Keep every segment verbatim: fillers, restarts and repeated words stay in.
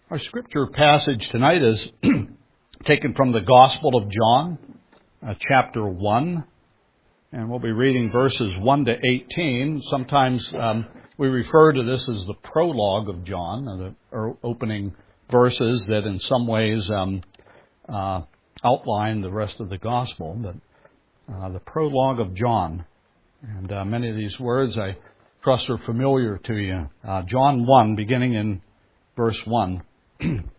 Our scripture passage tonight is taken from the Gospel of John, uh, chapter one, and we'll be reading verses one to eighteen. Sometimes um, we refer to this as the prologue of John, uh, the or opening verses that in some ways um, uh, outline the rest of the Gospel, but uh, the prologue of John. And uh, many of these words I trust are familiar to you. Uh, John one, beginning in verse one. In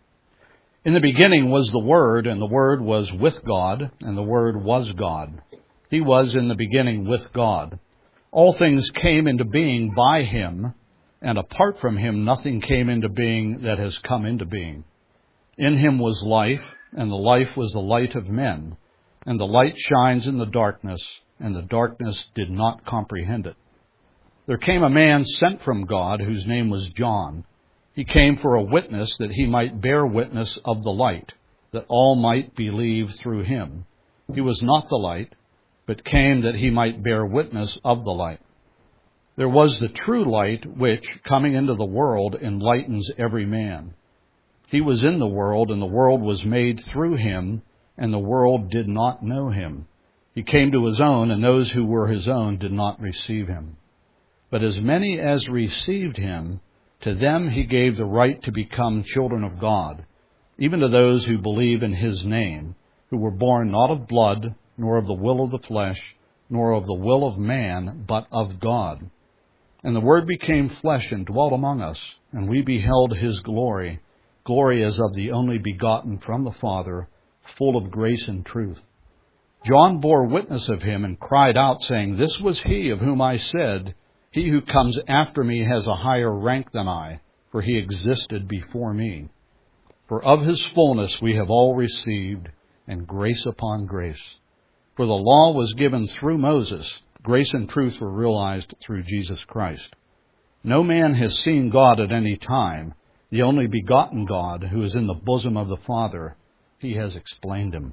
the beginning was the Word, and the Word was with God, and the Word was God. He was in the beginning with God. All things came into being by Him, and apart from Him nothing came into being that has come into being. In Him was life, and the life was the light of men. And the light shines in the darkness, and the darkness did not comprehend it. There came a man sent from God, whose name was John. He came for a witness, that he might bear witness of the light, that all might believe through him. He was not the light, but came that he might bear witness of the light. There was the true light, which, coming into the world, enlightens every man. He was in the world, and the world was made through him, and the world did not know him. He came to his own, and those who were his own did not receive him. But as many as received him, to them he gave the right to become children of God, even to those who believe in his name, who were born not of blood, nor of the will of the flesh, nor of the will of man, but of God. And the Word became flesh and dwelt among us, and we beheld his glory, glory as of the only begotten from the Father, full of grace and truth. John bore witness of him and cried out, saying, This was he of whom I said, He who comes after me has a higher rank than I, for he existed before me. For of his fullness we have all received, and grace upon grace. For the law was given through Moses, grace and truth were realized through Jesus Christ. No man has seen God at any time. The only begotten God, who is in the bosom of the Father, he has explained him.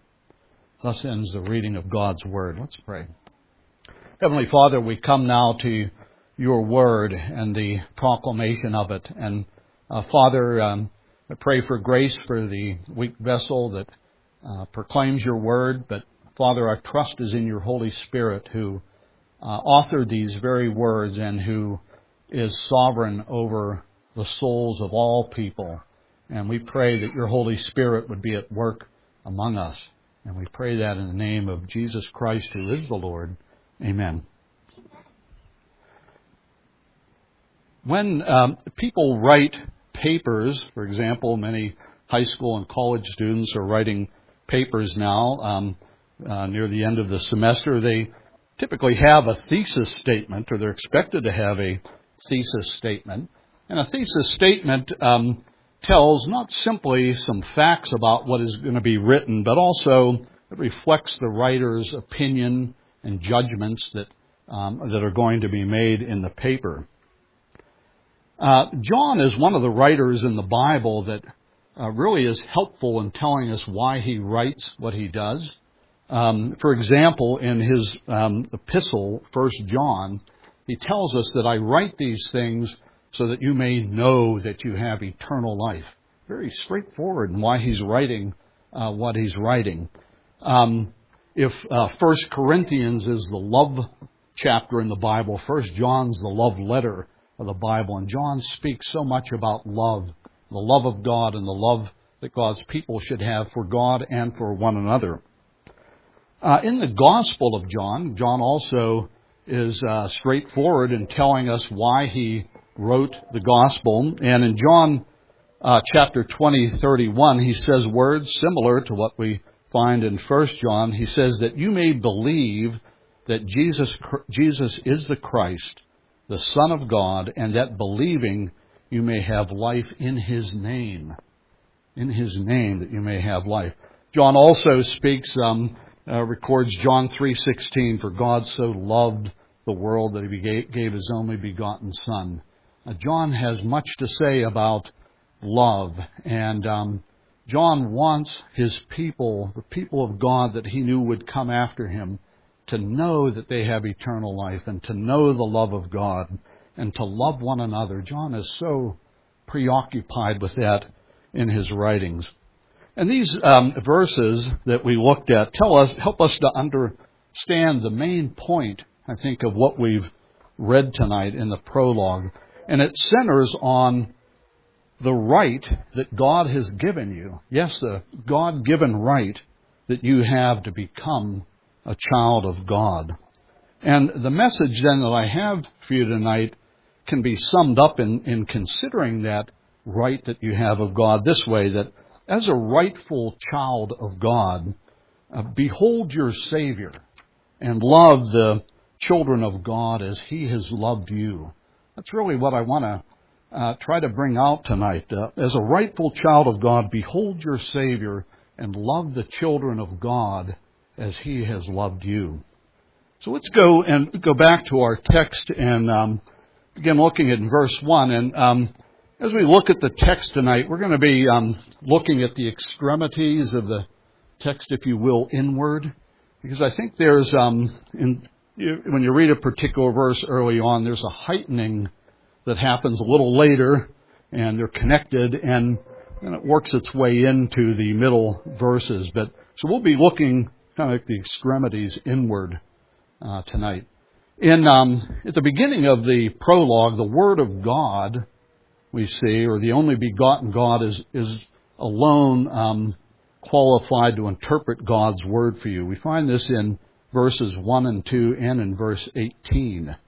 Thus ends the reading of God's Word. Let's pray. Heavenly Father, we come now to your word and the proclamation of it. And uh, Father, um, I pray for grace for the weak vessel that uh, proclaims your word. But Father, our trust is in your Holy Spirit, who uh, authored these very words and who is sovereign over the souls of all people. And we pray that your Holy Spirit would be at work among us. And we pray that in the name of Jesus Christ, who is the Lord. Amen. When um, people write papers, for example, many high school and college students are writing papers now um, uh, near the end of the semester, they typically have a thesis statement, or they're expected to have a thesis statement. And a thesis statement um, tells not simply some facts about what is going to be written, but also it reflects the writer's opinion and judgments that um, that are going to be made in the paper. Uh, John is one of the writers in the Bible that uh, really is helpful in telling us why he writes what he does. Um, for example, in his um, epistle, First John, he tells us that I write these things so that you may know that you have eternal life. Very straightforward in why he's writing uh, what he's writing. Um, If uh, First Corinthians is the love chapter in the Bible, First John's the love letter of the Bible. And John speaks so much about love, the love of God and the love that God's people should have for God and for one another. Uh, in the Gospel of John, John also is uh, straightforward in telling us why he wrote the Gospel. And in John uh, chapter twenty, thirty-one, he says words similar to what we find in First John. He says that you may believe that Jesus Jesus is the Christ, the Son of God, and that believing you may have life in his name. In his name that you may have life. John also speaks, um, uh, records John three sixteen, for God so loved the world that he gave, gave his only begotten Son. Uh, John has much to say about love, and um, John wants his people, the people of God that he knew would come after him, to know that they have eternal life and to know the love of God and to love one another. John is so preoccupied with that in his writings. And these um, verses that we looked at tell us, help us to understand the main point, I think, of what we've read tonight in the prologue. And it centers on the right that God has given you. Yes, the God-given right that you have to become a child of God. And the message then that I have for you tonight can be summed up in, in considering that right that you have of God this way, that as a rightful child of God, uh, behold your Savior and love the children of God as He has loved you. That's really what I want to uh, try to bring out tonight. Uh, as a rightful child of God, behold your Savior and love the children of God as He has loved you. So let's go and go back to our text and um, begin looking at verse one. And um, as we look at the text tonight, we're going to be um, looking at the extremities of the text, if you will, inward. Because I think there's, um, in, you, when you read a particular verse early on, there's a heightening that happens a little later, and they're connected, and, and it works its way into the middle verses. But so we'll be looking kind of at the extremities inward uh, tonight. In um, at the beginning of the prologue, the Word of God, we see, or the only begotten God, is is alone um, qualified to interpret God's Word for you. We find this in verses one and two and in verse eighteen.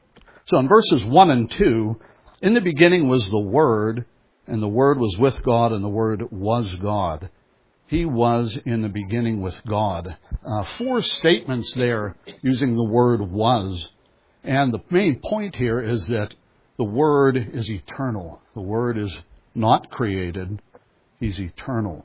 So in verses one and two, in the beginning was the Word, and the Word was with God, and the Word was God. He was in the beginning with God. Uh, four statements there using the word was. And the main point here is that the Word is eternal. The Word is not created. He's eternal.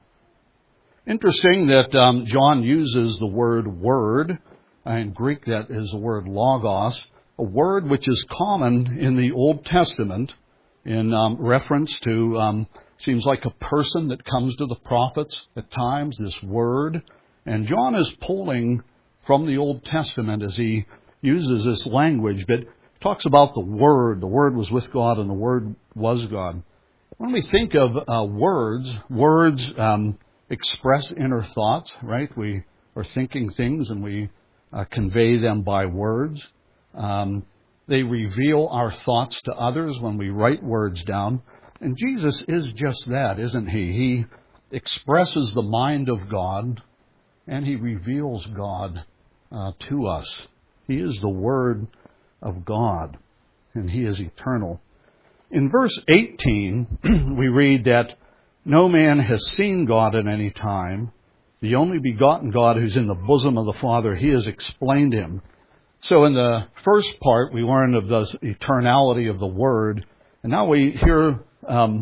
Interesting that um, John uses the word word. In Greek, that is the word logos, a word which is common in the Old Testament in um, reference to, um, seems like a person that comes to the prophets at times, this word. And John is pulling from the Old Testament as he uses this language, but talks about the Word. The Word was with God and the Word was God. When we think of uh, words, words um, express inner thoughts, right? We are thinking things and we uh, convey them by words. Um, they reveal our thoughts to others when we write words down. And Jesus is just that, isn't He? He expresses the mind of God and He reveals God uh, to us. He is the Word of God, and He is eternal. In verse eighteen, we read that no man has seen God at any time. The only begotten God who's in the bosom of the Father, He has explained Him. So in the first part, we learned of the eternality of the Word, and now we hear um,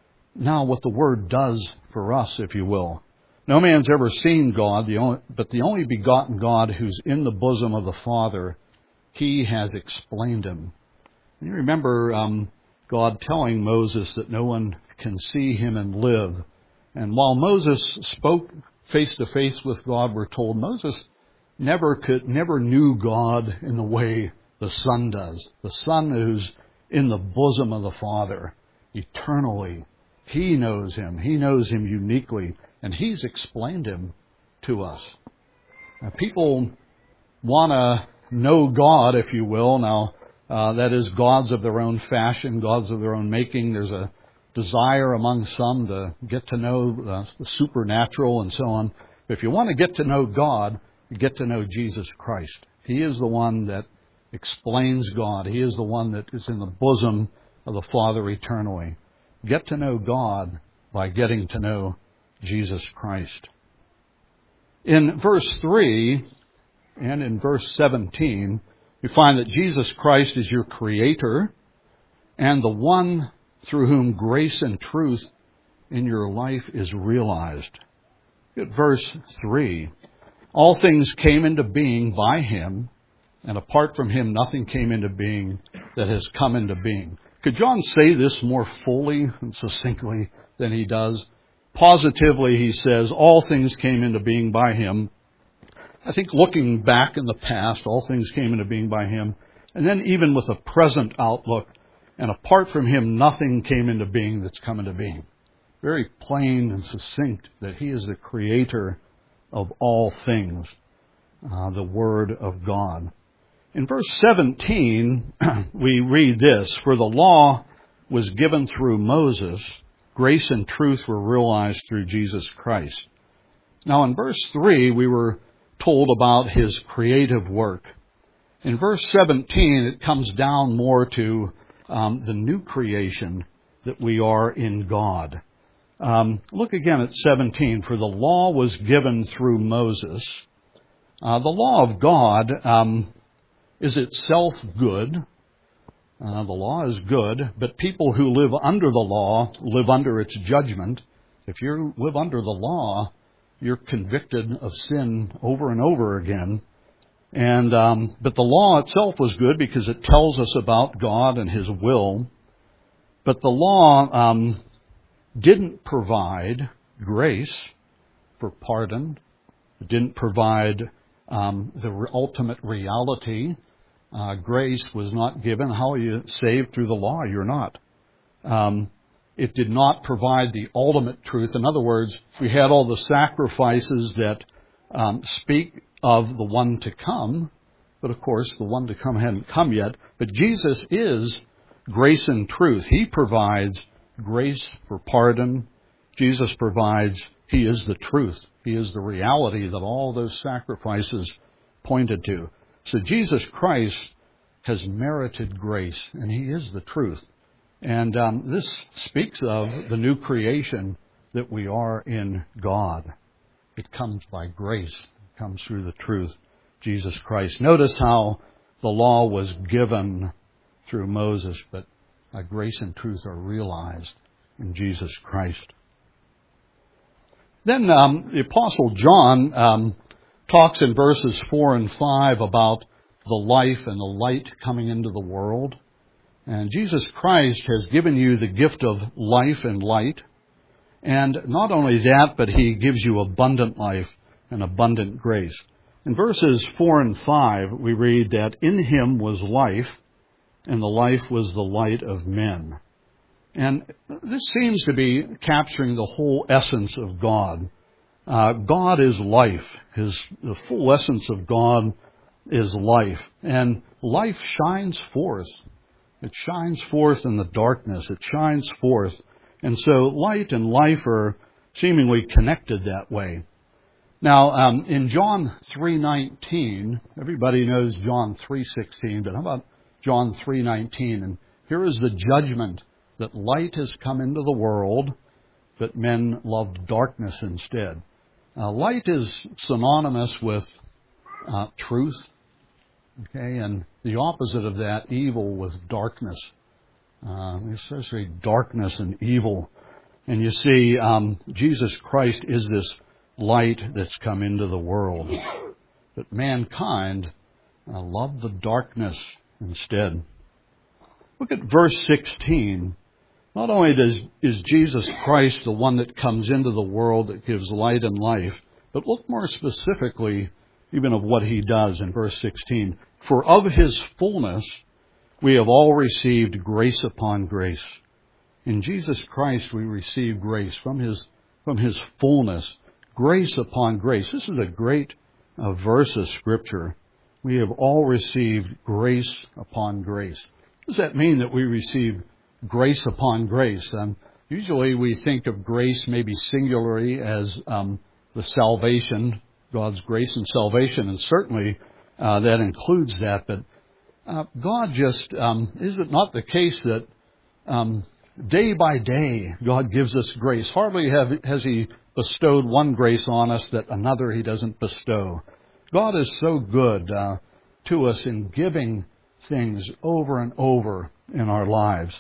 now what the Word does for us, if you will. No man's ever seen God, the only, but the only begotten God who's in the bosom of the Father, He has explained Him. And you remember um, God telling Moses that no one can see Him and live. And while Moses spoke face to face with God, we're told Moses never could, never knew God in the way the Son does. The Son who's in the bosom of the Father eternally. He knows Him. He knows Him uniquely. And He's explained Him to us. Now, people want to know God, if you will. Now, uh, that is gods of their own fashion, gods of their own making. There's a desire among some to get to know uh, the supernatural and so on. But if you want to get to know God, you get to know Jesus Christ. He is the one that explains God. He is the one that is in the bosom of the Father eternally. Get to know God by getting to know Jesus Christ. In verse three and in verse seventeen, we find that Jesus Christ is your Creator and the one through whom grace and truth in your life is realized. At verse three, all things came into being by Him, and apart from Him nothing came into being that has come into being. Could John say this more fully and succinctly than he does? Positively, he says, all things came into being by Him. I think looking back in the past, all things came into being by Him. And then even with a present outlook, And apart from him, nothing came into being that's come into being. Very plain and succinct that he is the creator of all things, uh, the Word of God. In verse seventeen, we read this, "For the law was given through Moses, grace and truth were realized through Jesus Christ." Now in verse three, we were told about his creative work. In verse seventeen, it comes down more to um, the new creation that we are in God. Um, look again at seventeen. "For the law was given through Moses." Uh, the law of God um, is itself good. Uh, the law is good, but people who live under the law live under its judgment. If you live under the law, you're convicted of sin over and over again. And um, but the law itself was good because it tells us about God and His will. But the law um, didn't provide grace for pardon. It didn't provide um, the ultimate reality. Uh, grace was not given. How are you saved through the law? You're not. Um, it did not provide the ultimate truth. In other words, we had all the sacrifices that um, speak of the one to come, but of course the one to come hadn't come yet. But Jesus is grace and truth. He provides grace for pardon. Jesus provides, He is the truth. He is the reality that all those sacrifices pointed to. So Jesus Christ has merited grace, and He is the truth. And um, this speaks of the new creation that we are in God. It comes by grace. It comes through the truth, Jesus Christ. Notice how the law was given through Moses, but uh, grace and truth are realized in Jesus Christ. Then um, the Apostle John um, talks in verses four and five about the life and the light coming into the world. And Jesus Christ has given you the gift of life and light. And not only that, but He gives you abundant life and abundant grace. In verses four and five, we read that in Him was life, and the life was the light of men. And this seems to be capturing the whole essence of God. Uh, God is life. His, the full essence of God is life. And life shines forth. It shines forth in the darkness. It shines forth. And so light and life are seemingly connected that way. Now, um, in John three nineteen, everybody knows John three sixteen, but how about John three nineteen? And here is the judgment that light has come into the world, but men loved darkness instead. Uh, light is synonymous with uh, truth, okay, and the opposite of that, evil, was darkness. Uh, especially darkness and evil. And you see, um, Jesus Christ is this light that's come into the world. But mankind uh, loved the darkness instead. Look at verse sixteen. Not only does is Jesus Christ the one that comes into the world that gives light and life, but look more specifically even of what He does in verse sixteen. For of His fullness we have all received grace upon grace. In Jesus Christ we receive grace from His from His fullness, grace upon grace. This is a great uh, verse of Scripture. We have all received grace upon grace. Does that mean that we receive grace upon grace? Um, usually we think of grace maybe singularly as um, the salvation, God's grace and salvation, and certainly uh, that includes that. But uh, God just, um, is it not the case that um, day by day God gives us grace? Hardly have, has He bestowed one grace on us that another He doesn't bestow. God is so good uh, to us in giving things over and over in our lives.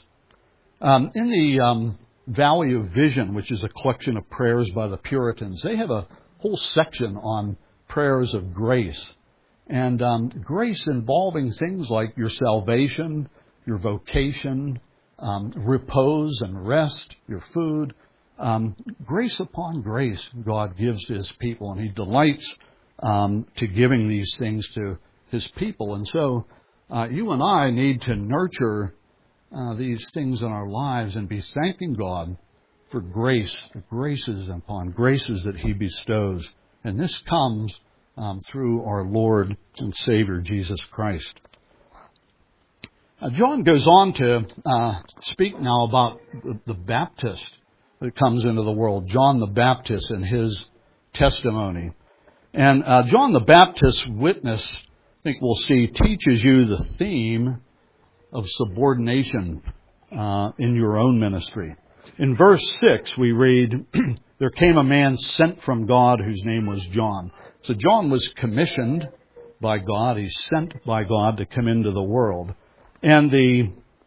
Um, in the um, Valley of Vision, which is a collection of prayers by the Puritans, they have a whole section on prayers of grace. And um, grace involving things like your salvation, your vocation, um, repose and rest, your food. Um, grace upon grace God gives to His people, and He delights um, to giving these things to His people. And so uh, you and I need to nurture uh, these things in our lives and be thanking God for grace, graces upon graces that He bestows. And this comes um, through our Lord and Savior, Jesus Christ. Uh, John goes on to uh, speak now about the, the Baptist that comes into the world, John the Baptist and his testimony. And uh, John the Baptist's witness, I think we'll see, teaches you the theme of subordination uh, in your own ministry. In verse six, we read, there came a man sent from God whose name was John. So John was commissioned by God. He's sent by God to come into the world. And the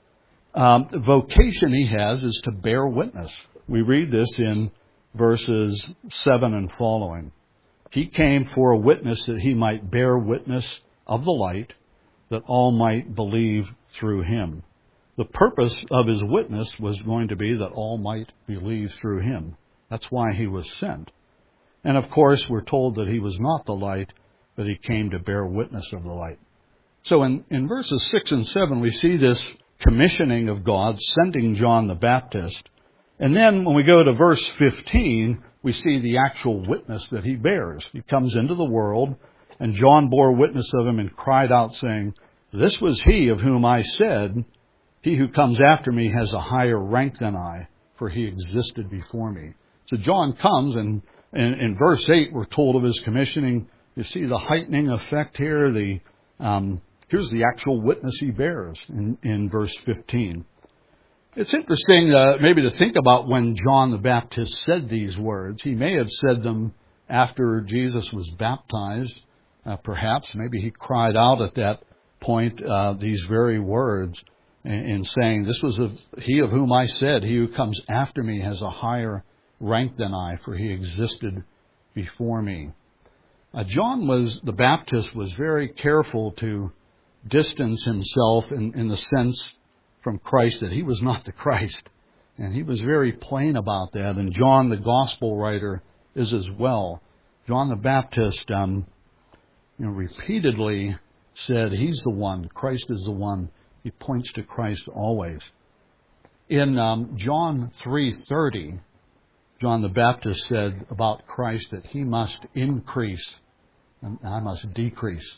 um, vocation he has is to bear witness. We read this in verses seven and following. He came for a witness that he might bear witness of the light, that all might believe through him. The purpose of his witness was going to be that all might believe through him. That's why he was sent. And of course, we're told that he was not the light, but he came to bear witness of the light. So in, in verses six and seven, we see this commissioning of God, sending John the Baptist. And then when we go to verse fifteen, we see the actual witness that he bears. He comes into the world, and John bore witness of him and cried out, saying, this was he of whom I said, he who comes after me has a higher rank than I, for he existed before me. So John comes, and in, in verse eight, we're told of his commissioning. You see the heightening effect here. The um, here's the actual witness he bears in, in verse fifteen. It's interesting uh, maybe to think about when John the Baptist said these words. He may have said them after Jesus was baptized. Uh, perhaps maybe he cried out at that point uh, these very words in, in saying, this was a, he of whom I said, he who comes after me has a higher rank than I, for he existed before me. Uh, John was, the Baptist was very careful to distance himself in, in the sense from Christ that he was not the Christ. And he was very plain about that. And John, the gospel writer, is as well. John the Baptist, um, you know, repeatedly said he's the one. Christ is the one. He points to Christ always. In um, John three thirty, John the Baptist said about Christ that he must increase and I must decrease.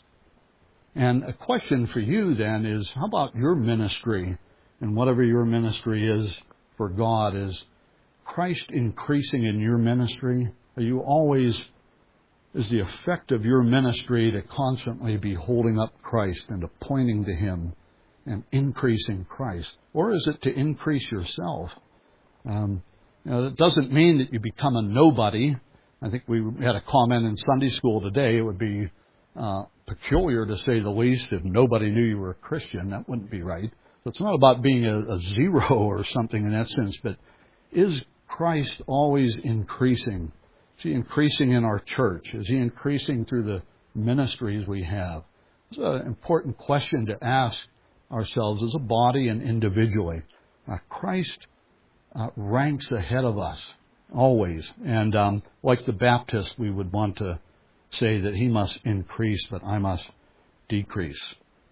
And a question for you then is, how about your ministry? And whatever your ministry is for God, is Christ increasing in your ministry? Are you always, is the effect of your ministry to constantly be holding up Christ and to pointing to Him and increasing Christ? Or is it to increase yourself? Um, you know, that doesn't mean that you become a nobody. I think we had a comment in Sunday school today. It would be uh, peculiar, to say the least, if nobody knew you were a Christian. That wouldn't be right. So it's not about being a, a zero or something in that sense, but is Christ always increasing? Is He increasing in our church? Is He increasing through the ministries we have? It's an important question to ask ourselves as a body and individually. Uh, Christ uh, ranks ahead of us always. And um, like the Baptist, we would want to say that He must increase, but I must decrease.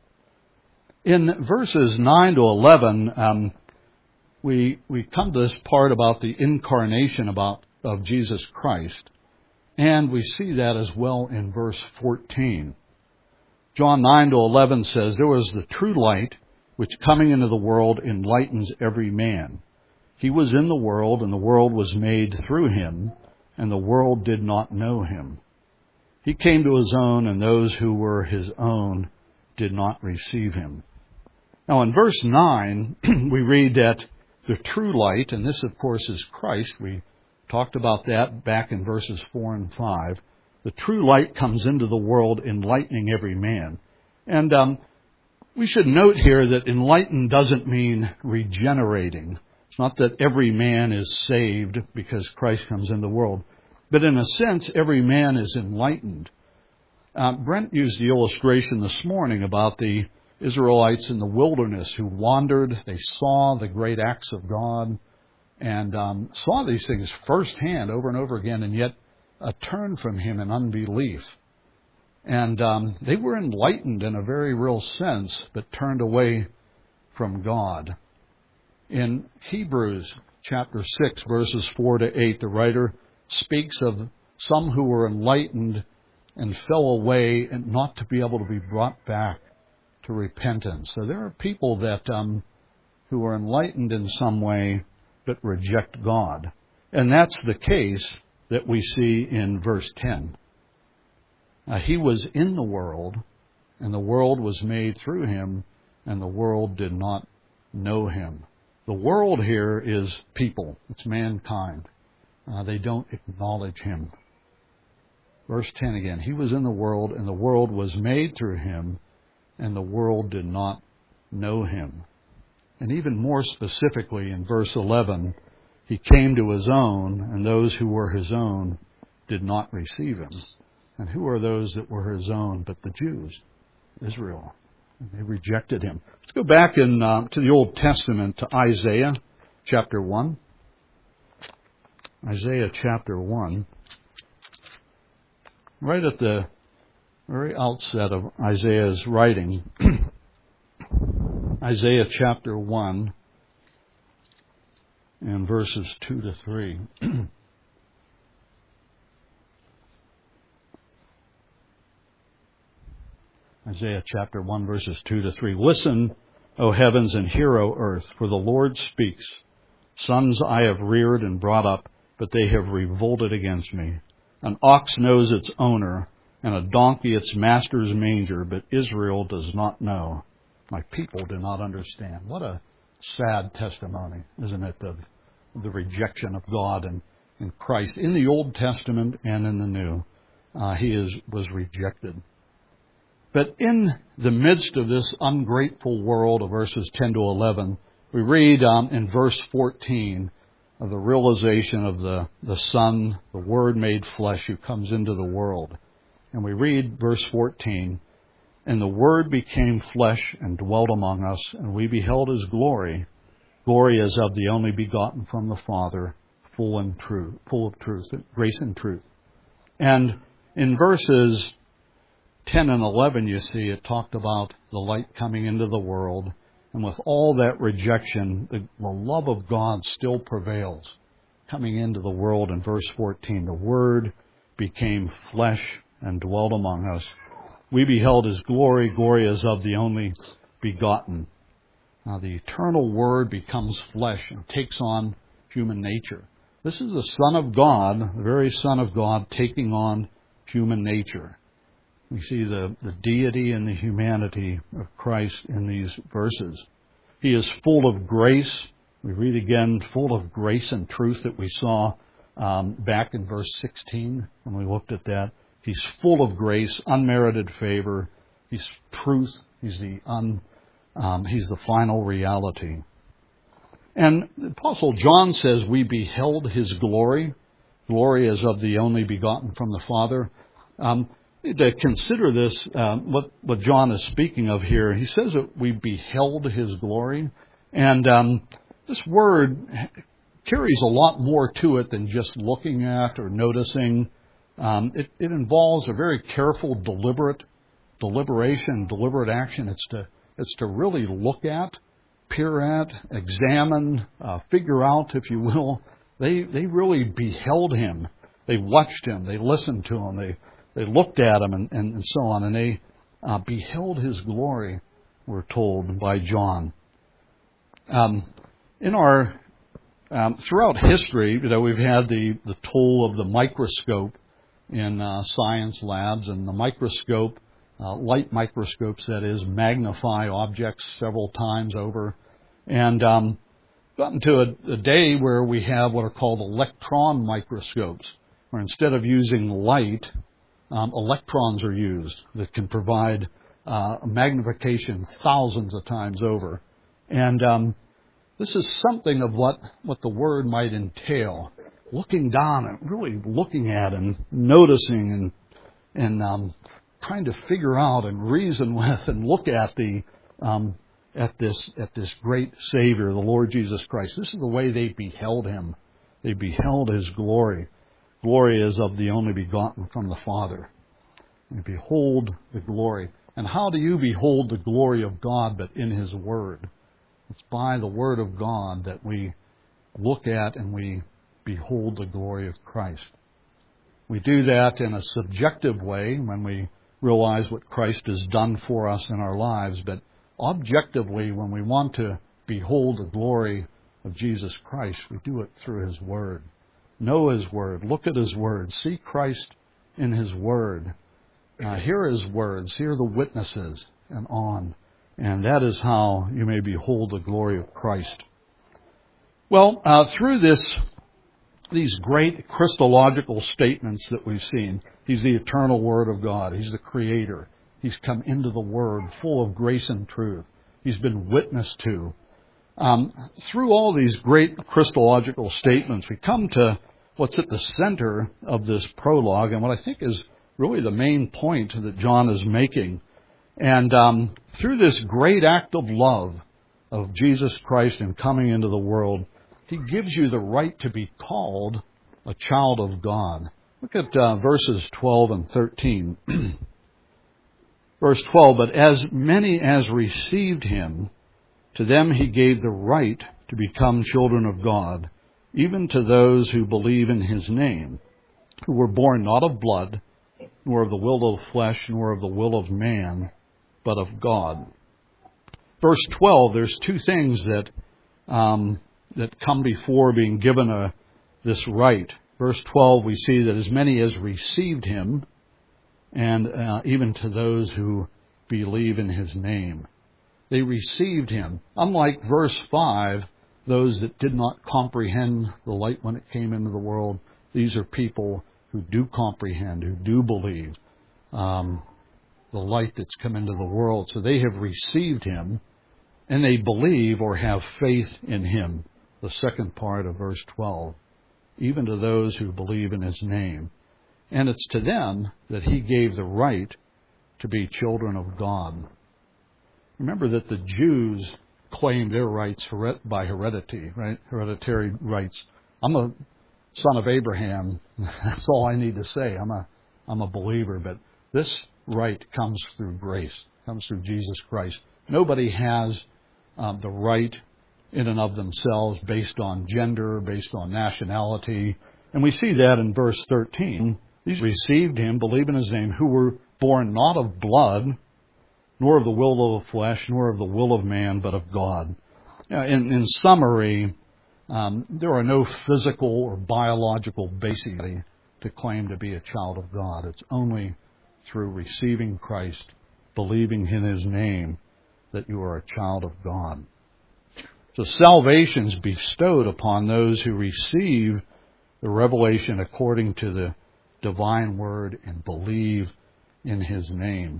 In verses nine to eleven, um, we we come to this part about the incarnation about of Jesus Christ, and we see that as well in verse fourteen. John nine to eleven says, there was the true light, which coming into the world enlightens every man. He was in the world, and the world was made through Him, and the world did not know Him. He came to His own, and those who were His own did not receive Him. Now in verse nine, we read that the true light, and this of course is Christ. We talked about that back in verses four and five. The true light comes into the world, enlightening every man. And um, we should note here that enlighten doesn't mean regenerating. It's not that every man is saved because Christ comes into the world. But in a sense, every man is enlightened. Uh, Brent used the illustration this morning about the Israelites in the wilderness who wandered. They saw the great acts of God and um, saw these things firsthand over and over again, and yet uh, turned from Him in unbelief. And um, they were enlightened in a very real sense, but turned away from God. In Hebrews chapter six, verses four to eight, the writer speaks of some who were enlightened and fell away and not to be able to be brought back to repentance. So there are people that um, who are enlightened in some way but reject God. And that's the case that we see in verse ten. Uh, he was in the world, and the world was made through him, and the world did not know him. The world here is people. It's mankind. Uh, they don't acknowledge him. Verse ten again. He was in the world, and the world was made through him, and the world did not know him. And even more specifically in verse eleven, he came to his own, and those who were his own did not receive him. And who are those that were his own but the Jews, Israel? And they rejected him. Let's go back in uh, to the Old Testament, to Isaiah chapter one. Isaiah chapter one. Right at the very outset of Isaiah's writing, Isaiah chapter one and verses two to three. Isaiah chapter one, verses two to three. Listen, O heavens, and hear, O earth, for the Lord speaks. Sons I have reared and brought up, but they have revolted against me. An ox knows its owner, and a donkey its master's manger, but Israel does not know. My people do not understand. What a sad testimony, isn't it, of the rejection of God and, and Christ. In the Old Testament and in the New, uh, he is was rejected. But in the midst of this ungrateful world of verses ten to eleven, we read um, in verse fourteen of the realization of the, the Son, the Word made flesh, who comes into the world. And we read verse fourteen, and the Word became flesh and dwelt among us, and we beheld his glory, glory as of the only begotten from the Father, full and true, full of truth, grace and truth. And in verses ten and eleven, you see, it talked about the light coming into the world. And with all that rejection, the, the love of God still prevails. Coming into the world in verse fourteen, the Word became flesh and dwelt among us. We beheld his glory, glory as of the only begotten. Now, the eternal Word becomes flesh and takes on human nature. This is the Son of God, the very Son of God, taking on human nature. We see the, the deity and the humanity of Christ in these verses. He is full of grace. We read again, full of grace and truth that we saw um, back in verse sixteen when we looked at that. He's full of grace, unmerited favor. He's truth. He's the un, um, he's the final reality. And the Apostle John says we beheld his glory, glory as of the only begotten from the Father. Um, To consider this, uh, what, what John is speaking of here, he says that we beheld his glory. And um, this word carries a lot more to it than just looking at or noticing. Um, it, it involves a very careful, deliberate deliberation, deliberate action. It's to it's to really look at, peer at, examine, uh, figure out, if you will. They they really beheld him. They watched him. They listened to him. They They looked at him and, and, and so on, and they uh, beheld his glory, we're told by John. Um, in our um, throughout history, you know, we've had the, the tool of the microscope in uh, science labs, and the microscope, uh, light microscopes, that is, magnify objects several times over, and um, gotten to a, a day where we have what are called electron microscopes, where instead of using light, Um, electrons are used that can provide uh, magnification thousands of times over. And um, this is something of what, what the Word might entail. Looking down and really looking at and noticing and and um, trying to figure out and reason with and look at the um, at this at this great Savior, the Lord Jesus Christ. This is the way they beheld him. They beheld his glory. Glory is of the only begotten from the Father. And behold the glory. And how do you behold the glory of God but in his Word? It's by the Word of God that we look at and we behold the glory of Christ. We do that in a subjective way when we realize what Christ has done for us in our lives, but objectively, when we want to behold the glory of Jesus Christ, we do it through His Word. Know His Word. Look at His Word. See Christ in His Word. Uh, hear His words. Hear the witnesses, and on. And that is how you may behold the glory of Christ. Well, uh, through this, these great Christological statements that we've seen, He's the eternal Word of God. He's the Creator. He's come into the Word full of grace and truth. He's been witnessed to. Um, through all these great Christological statements, we come to what's at the center of this prologue, and what I think is really the main point that John is making. And um, through this great act of love of Jesus Christ in coming into the world, He gives you the right to be called a child of God. Look at uh, verses twelve and thirteen. Verse twelve, but as many as received Him, to them He gave the right to become children of God, even to those who believe in His name, who were born not of blood, nor of the will of the flesh, nor of the will of man, but of God. Verse twelve, there's two things that um, that come before being given a, this right. Verse twelve, we see that as many as received Him, and uh, even to those who believe in His name. They received Him. Unlike verse five, those that did not comprehend the light when it came into the world, these are people who do comprehend, who do believe um, the light that's come into the world. So they have received Him, and they believe or have faith in Him. The second part of verse twelve. Even to those who believe in His name. And it's to them that He gave the right to be children of God. Remember that the Jews claimed their rights by heredity, right? Hereditary rights. I'm a son of Abraham. That's all I need to say. I'm a, I'm a believer. But this right comes through grace, comes through Jesus Christ. Nobody has um, the right in and of themselves based on gender, based on nationality. And we see that in verse thirteen. These received Him, believe in His name, who were born not of blood, nor of the will of the flesh, nor of the will of man, but of God. In, in summary, um, there are no physical or biological bases to claim to be a child of God. It's only through receiving Christ, believing in His name, that you are a child of God. So salvation is bestowed upon those who receive the revelation according to the divine word and believe in His name.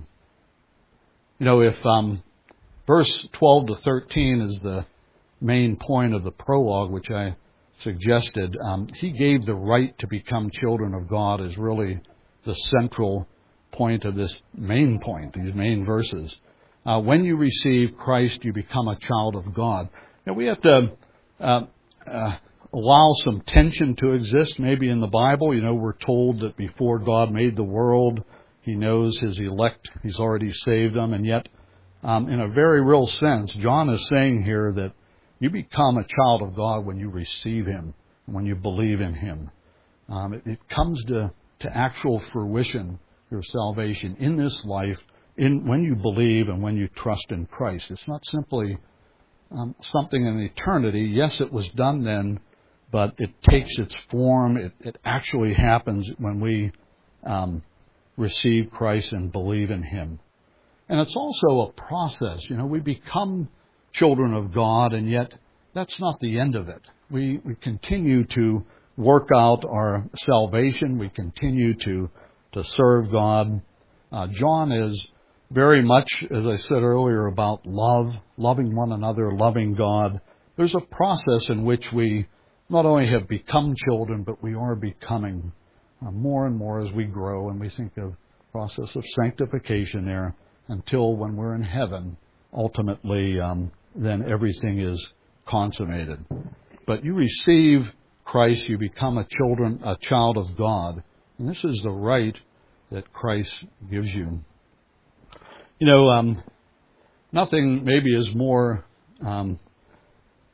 You know, if um, verse twelve to thirteen is the main point of the prologue, which I suggested, um, He gave the right to become children of God is really the central point of this main point, these main verses. Uh, when you receive Christ, you become a child of God. Now, we have to uh, uh, allow some tension to exist maybe in the Bible. You know, we're told that before God made the world, He knows His elect. He's already saved them. And yet, um, in a very real sense, John is saying here that you become a child of God when you receive Him, when you believe in Him. Um, it, it comes to, to actual fruition, your salvation, in this life, in when you believe and when you trust in Christ. It's not simply Um, something in eternity. Yes, it was done then, but it takes its form. It, it actually happens when we um, receive Christ and believe in Him. And it's also a process. You know, we become children of God, and yet that's not the end of it. We, we continue to work out our salvation. We continue to, to serve God. Uh, John is very much, as I said earlier, about love, loving one another, loving God. There's a process in which we not only have become children, but we are becoming uh, more and more as we grow. And we think of the process of sanctification there until when we're in heaven, ultimately, um, then everything is consummated. But you receive Christ, you become a children, a child of God. And this is the right that Christ gives you. You know, um, nothing maybe is more um,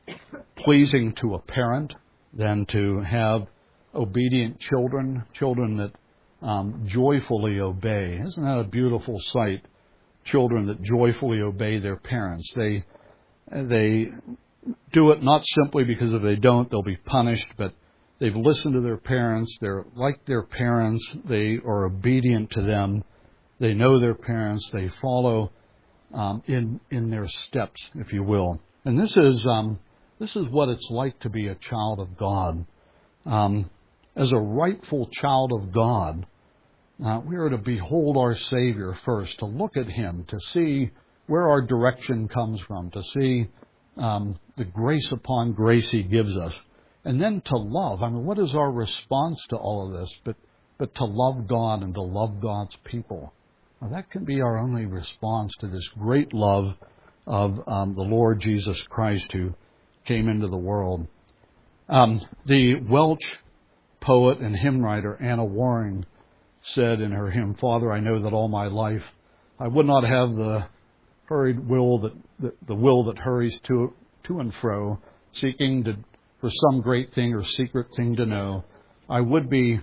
pleasing to a parent than to have obedient children, children that um, joyfully obey. Isn't that a beautiful sight? Children that joyfully obey their parents. They they do it not simply because if they don't, they'll be punished, but they've listened to their parents. They're like their parents. They are obedient to them. They know their parents. They follow um, in in their steps, if you will. And this is um, this is what it's like to be a child of God. Um, as a rightful child of God, uh, we are to behold our Savior first, to look at Him, to see where our direction comes from, to see um, the grace upon grace He gives us, and then to love. I mean, what is our response to all of this? But but to love God and to love God's people. Now, that can be our only response to this great love of um, the Lord Jesus Christ who came into the world. Um, the Welsh poet and hymn writer Anna Waring said in her hymn, "Father, I know that all my life I would not have the hurried will that the, the will that hurries to to and fro, seeking to for some great thing or secret thing to know. I would be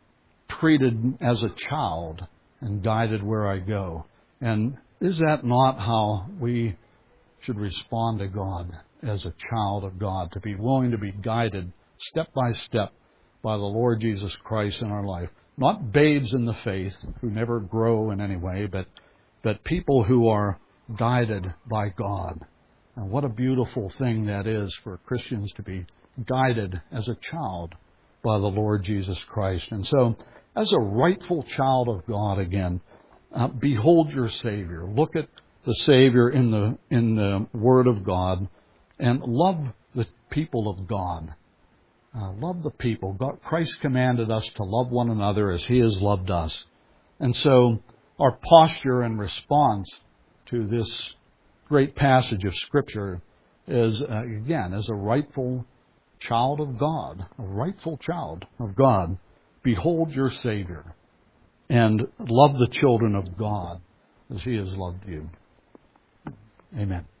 treated as a child and guided where I go." And is that not how we should respond to God as a child of God? To be willing to be guided step by step by the Lord Jesus Christ in our life. Not babes in the faith who never grow in any way, but but people who are guided by God. And what a beautiful thing that is for Christians to be guided as a child by the Lord Jesus Christ. And so, as a rightful child of God again, uh, behold your Savior. Look at the Savior in the in the Word of God, and love the people of God. Uh, love the people. God, Christ commanded us to love one another as He has loved us. And so our posture and response to this great passage of Scripture is, uh, again, as a rightful child of God, a rightful child of God, behold your Savior and love the children of God as He has loved you. Amen.